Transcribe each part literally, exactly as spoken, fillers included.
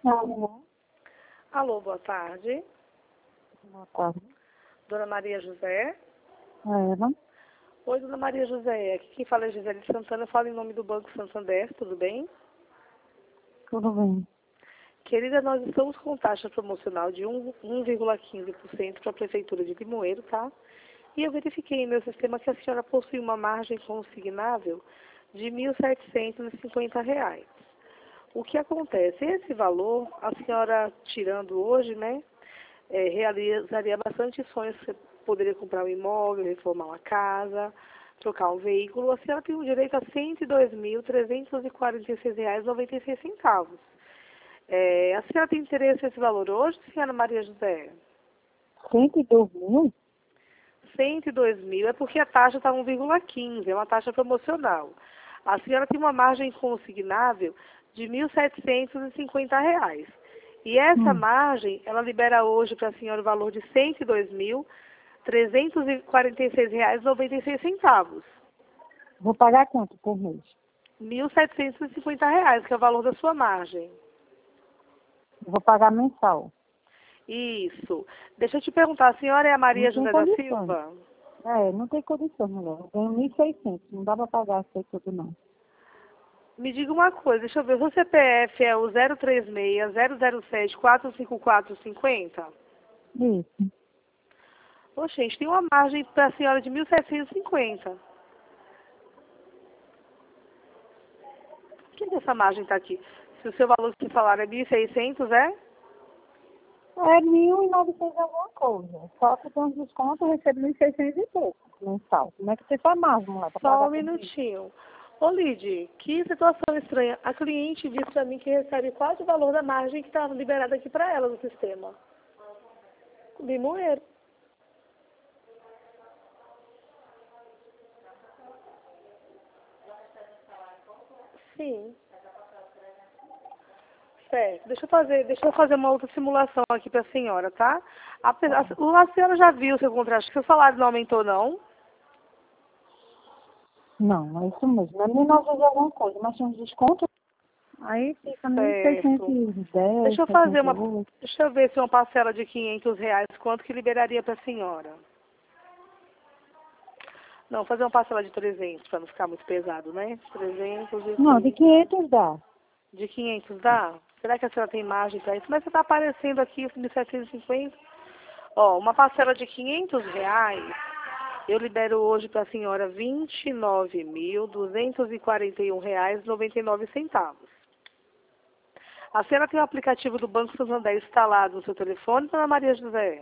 Alô, Alô, boa tarde. boa tarde. Dona Maria José. É ela? Oi, Dona Maria José. Aqui quem fala é Gisele Santana. Eu falo em nome do Banco Santander, tudo bem? Tudo bem. Querida, nós estamos com taxa promocional de um vírgula quinze por cento para a Prefeitura de Limoeiro, tá? E eu verifiquei em meu sistema que a senhora possui uma margem consignável de mil setecentos e cinquenta reais. O que acontece? Esse valor, a senhora tirando hoje, né, é, realizaria bastante sonhos. Você poderia comprar um imóvel, reformar uma casa, trocar um veículo. A senhora tem o direito a cento e dois mil, trezentos e quarenta e seis reais e noventa e seis centavos. É, a senhora tem interesse nesse valor hoje, senhora Maria José? cento e dois mil? cento e dois mil é porque a taxa está um vírgula quinze, é uma taxa promocional. A senhora tem uma margem consignável de mil setecentos e cinquenta reais. E essa Hum. margem, ela libera hoje para a senhora o valor de cento e dois mil, trezentos e quarenta e seis reais e noventa e seis centavos. Vou pagar quanto por mês? mil setecentos e cinquenta reais, que é o valor da sua margem. Vou pagar mensal. Isso. Deixa eu te perguntar, a senhora é a Não Maria tem José da condições. Silva? É, não tem condições, mulher. Eu ganho mil e seiscentos. Não dá pra pagar isso aí tudo, não. Me diga uma coisa, deixa eu ver, o seu C P F é o zero três seis, zero zero sete, quatro cinco quatro cinco zero? Isso. Ô, gente, tem uma margem para a senhora de mil setecentos e cinquenta. Por que que essa margem está aqui? Se o seu valor que falaram é mil e seiscentos, é? É mil e novecentos alguma coisa. Só que com os descontos eu recebo mil e seiscentos e pouco mensal. Como é que você faz mais, mulher, pra Só pagar um por mês? minutinho. Ô, Lid, que situação estranha. A cliente disse para mim que recebe quase o valor da margem que está liberada aqui para ela no sistema. Limoeiro. Sim. Certo. Deixa eu fazer, deixa eu fazer uma outra simulação aqui para a senhora, tá? A, pe- a, a senhora já viu o seu contrato, seu salário não aumentou, não? Não, é isso mesmo. É mil e novecentos alguma coisa, mas tem uns descontos. Aí fica mil e seiscentos Certo. e dez, Deixa eu fazer seiscentos e uma, oito. deixa eu ver se uma parcela de quinhentos reais, quanto que liberaria para a senhora? Não, fazer uma parcela de trezentos para não ficar muito pesado, né? trezentos e Não, de trinta. quinhentos dá. De quinhentos dá? Será que a senhora tem margem para isso? Mas você está aparecendo aqui mil setecentos e cinquenta. Ó, uma parcela de quinhentos reais, eu libero hoje para a senhora vinte e nove mil, duzentos e quarenta e um reais e noventa e nove centavos. A senhora tem o aplicativo do Banco Santander instalado no seu telefone, dona Maria José?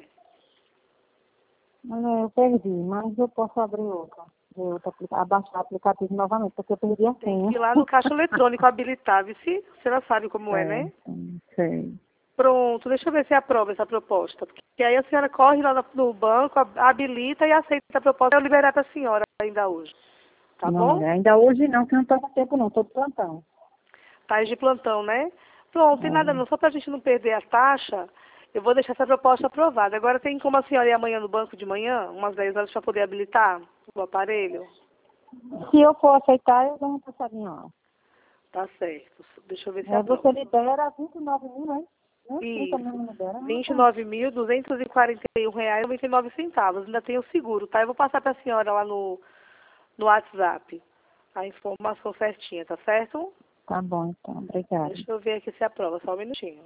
Olha, eu perdi, mas eu posso abrir outra. De outra aplica- abaixar o aplicativo novamente, porque eu perdi a Tem que senha. ir lá no caixa eletrônico habilitar, se a senhora sabe como é, É, né? sim, sei. Pronto, deixa eu ver se aprova essa proposta. Porque aí a senhora corre lá no no banco, ab- habilita e aceita a proposta. Eu liberar para a senhora ainda hoje. Tá Não, bom? mulher, ainda hoje não, que eu não estou com tempo não, estou de plantão. Tá de plantão, né? Pronto, tem nada não. É. Só para a gente não perder a taxa, eu vou deixar essa proposta aprovada. Agora tem como a senhora ir amanhã no banco de manhã, umas dez horas, para poder habilitar o aparelho? Se eu for aceitar, eu dou uma passadinha lá. Tá certo. Deixa eu ver se É, você aprova. libera vinte e nove mil, né? Não fica Isso. mesmo libera. Ah, vinte e tá. nove mil, duzentos e quarenta e um reais e noventa e nove centavos. Ainda tem o seguro, tá? Eu vou passar para a senhora lá no, no WhatsApp a informação certinha, tá certo? Tá bom, então. Obrigada. Deixa eu ver aqui se aprova, só um minutinho.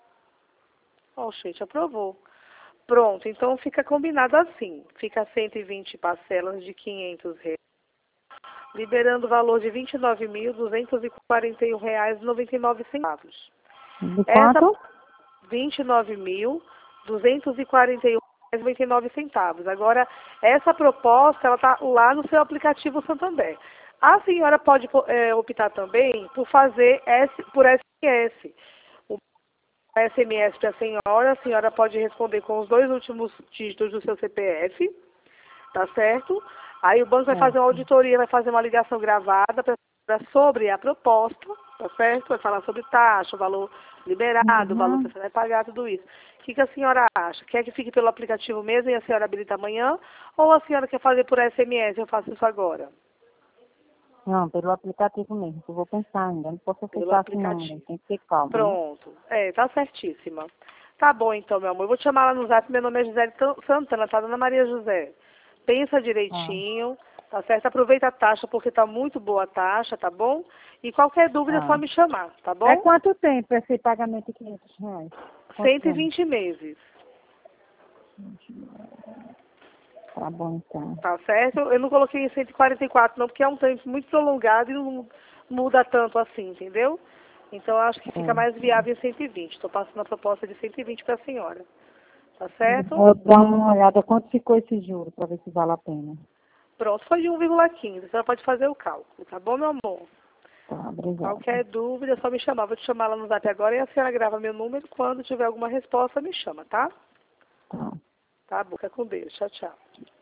Ó, gente, aprovou. Pronto, então fica combinado assim. Fica cento e vinte parcelas de quinhentos reais, liberando o valor de vinte e nove mil, duzentos e quarenta e um reais e noventa e nove centavos. De Essa quanto? vinte e nove mil, duzentos e quarenta e um reais e noventa e nove centavos. Agora, essa proposta, ela está lá no seu aplicativo Santander. A senhora pode é, optar também por fazer S, por S M S. O S M S para a senhora, a senhora pode responder com os dois últimos dígitos do seu C P F, tá certo? Aí o banco vai fazer uma Certo. auditoria, vai fazer uma ligação gravada pra, pra- sobre a proposta, tá certo? Vai falar sobre taxa, valor liberado, o valor que Uhum. você vai pagar, tudo isso. O que, que a senhora acha? Quer que fique pelo aplicativo mesmo e a senhora habilita amanhã? Ou a senhora quer fazer por S M S? Eu faço isso agora. Não, pelo aplicativo mesmo, que eu vou pensar ainda. Não posso Pelo aceitar assim não, aplicativo. mulher. Tem que ter calma. Né? Pronto. É, tá certíssima. Tá bom então, meu amor. Eu vou te chamar lá no zap. Meu nome é Gisele Santana, tá? Dona Maria José. Pensa direitinho, tá certo? Aproveita a taxa, porque tá muito boa a taxa, tá bom? E qualquer dúvida é só Ah. me chamar, tá bom? É quanto tempo esse pagamento de quinhentos reais? Quanto cento e tempo? vinte meses, Tá bom, então. tá certo? Eu não coloquei em cento e quarenta e quatro não, porque é um tempo muito prolongado e não muda tanto assim, entendeu? Então, eu acho que fica É. mais viável em cento e vinte. Estou passando a proposta de cento e vinte para a senhora. Tá Eu certo? vou dar uma olhada quanto ficou esse juro, para ver se vale a pena. Pronto, foi de um vírgula quinze. A senhora pode fazer o cálculo, tá bom, meu amor? Tá, obrigada. Qualquer dúvida é só me chamar. Vou te chamar lá no zap agora e a senhora grava meu número. Quando tiver alguma resposta, me chama, tá? Tá. Tá, boca com Deus. Tchau, tchau.